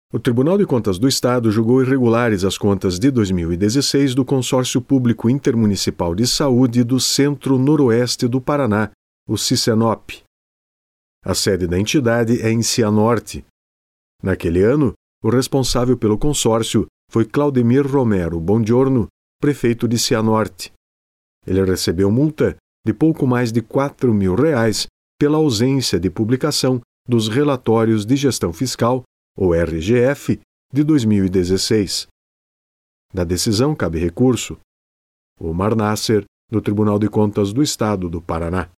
O Tribunal de Contas do Estado julgou irregulares as contas de 2016 do Consórcio Público Intermunicipal de Saúde do Centro-Noroeste do Paraná, o Cicenop. A sede da entidade é em Cianorte. Naquele ano, o responsável pelo consórcio foi Claudemir Romero Bongiorno, prefeito de Cianorte. Ele recebeu multa de pouco mais de R$4.000 pela ausência de publicação dos relatórios de gestão fiscal, ou RGF, de 2016. Da decisão cabe recurso. Omar Nasser, do Tribunal de Contas do Estado do Paraná.